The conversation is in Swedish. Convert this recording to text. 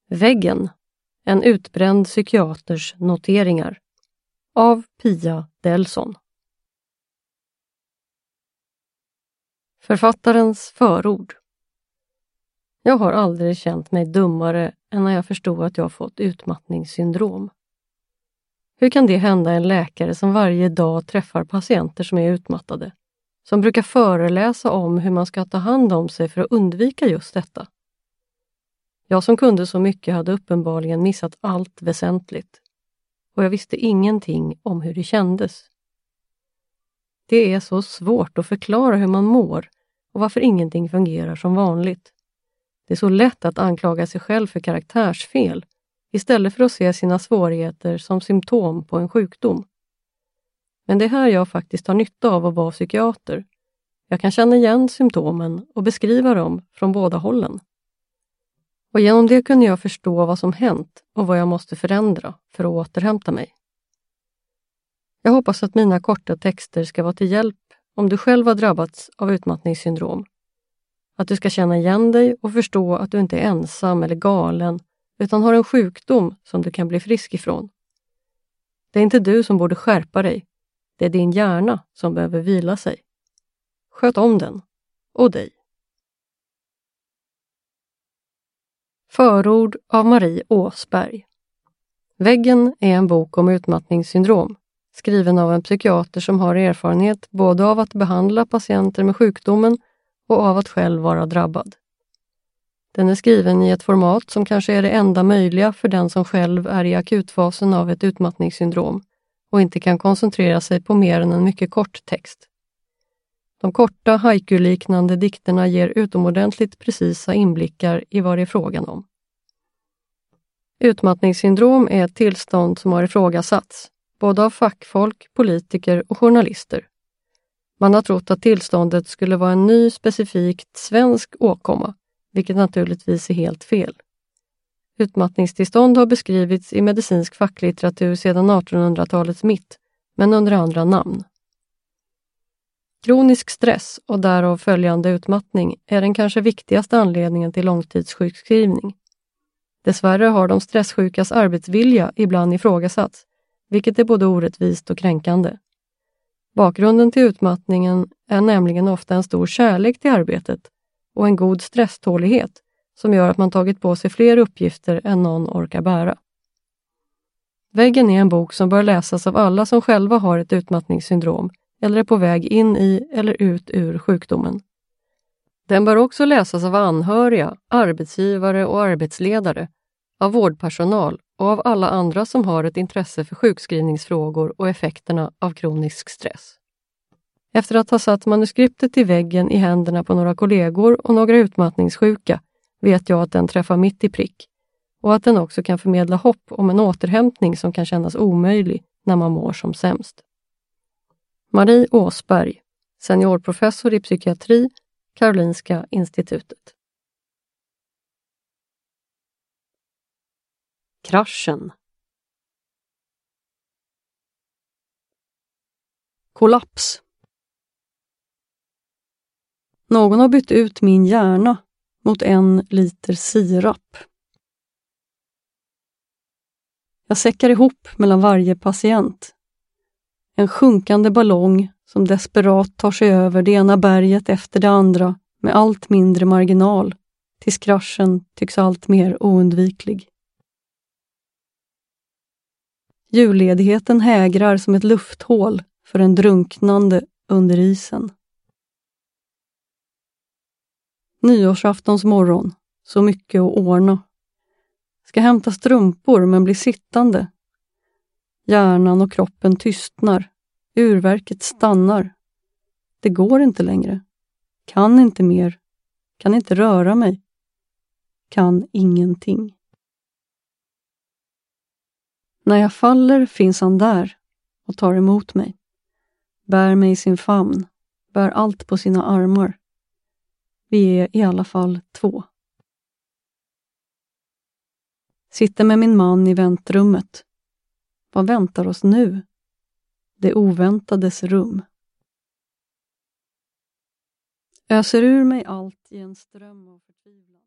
Väggen, en utbränd psykiaters noteringar av Pia Delson. Författarens förord. Jag har aldrig känt mig dummare än när jag förstod att jag fått utmattningssyndrom. Hur kan det hända en läkare som varje dag träffar patienter som är utmattade, som brukar föreläsa om hur man ska ta hand om sig för att undvika just detta? Jag som kunde så mycket hade uppenbarligen missat allt väsentligt, och jag visste ingenting om hur det kändes. Det är så svårt att förklara hur man mår och varför ingenting fungerar som vanligt. Det är så lätt att anklaga sig själv för karaktärsfel istället för att se sina svårigheter som symptom på en sjukdom. Men det är här jag faktiskt har nytta av att vara psykiater. Jag kan känna igen symptomen och beskriva dem från båda hållen. Och genom det kunde jag förstå vad som hänt och vad jag måste förändra för att återhämta mig. Jag hoppas att mina korta texter ska vara till hjälp om du själv har drabbats av utmattningssyndrom. Att du ska känna igen dig och förstå att du inte är ensam eller galen utan har en sjukdom som du kan bli frisk ifrån. Det är inte du som borde skärpa dig. Det är din hjärna som behöver vila sig. Sköt om den och dig. Förord av Marie Åsberg. Väggen är en bok om utmattningssyndrom, skriven av en psykiater som har erfarenhet både av att behandla patienter med sjukdomen och av att själv vara drabbad. Den är skriven i ett format som kanske är det enda möjliga för den som själv är i akutfasen av ett utmattningssyndrom och inte kan koncentrera sig på mer än en mycket kort text. De korta haiku-liknande dikterna ger utomordentligt precisa inblickar i vad det är frågan om. Utmattningssyndrom är ett tillstånd som har ifrågasatts, både av fackfolk, politiker och journalister. Man har trott att tillståndet skulle vara en ny specifikt svensk åkomma, vilket naturligtvis är helt fel. Utmattningstillstånd har beskrivits i medicinsk facklitteratur sedan 1800-talets mitt, men under andra namn. Kronisk stress och därav följande utmattning är den kanske viktigaste anledningen till långtidssjukskrivning. Dessvärre har de stresssjukas arbetsvilja ibland ifrågasatts, vilket är både orättvist och kränkande. Bakgrunden till utmattningen är nämligen ofta en stor kärlek till arbetet och en god stresstålighet som gör att man tagit på sig fler uppgifter än någon orkar bära. Väggen är en bok som bör läsas av alla som själva har ett utmattningssyndrom eller är på väg in i eller ut ur sjukdomen. Den bör också läsas av anhöriga, arbetsgivare och arbetsledare, av vårdpersonal och av alla andra som har ett intresse för sjukskrivningsfrågor och effekterna av kronisk stress. Efter att ha satt manuskriptet i väggen i händerna på några kollegor och några utmattningssjuka vet jag att den träffar mitt i prick och att den också kan förmedla hopp om en återhämtning som kan kännas omöjlig när man mår som sämst. Marie Åsberg, seniorprofessor i psykiatri, Karolinska institutet. Kraschen. Kollaps. Någon har bytt ut min hjärna mot 1 liter sirap. Jag säckar ihop mellan varje patient. En sjunkande ballong som desperat tar sig över det ena berget efter det andra med allt mindre marginal, tills kraschen tycks allt mer oundviklig. Julledigheten hägrar som ett lufthål för en drunknande under isen. Nyårsaftons morgon, så mycket att ordna. Ska hämta strumpor men blir sittande. Hjärnan och kroppen tystnar. Urverket stannar. Det går inte längre. Kan inte mer. Kan inte röra mig. Kan ingenting. När jag faller finns han där och tar emot mig. Bär mig i sin famn. Bär allt på sina armar. Vi är i alla fall 2. Sitter med min man i väntrummet. Vad väntar oss nu? Det oväntades rum. Öser ur mig allt i en ström av förtvivlan.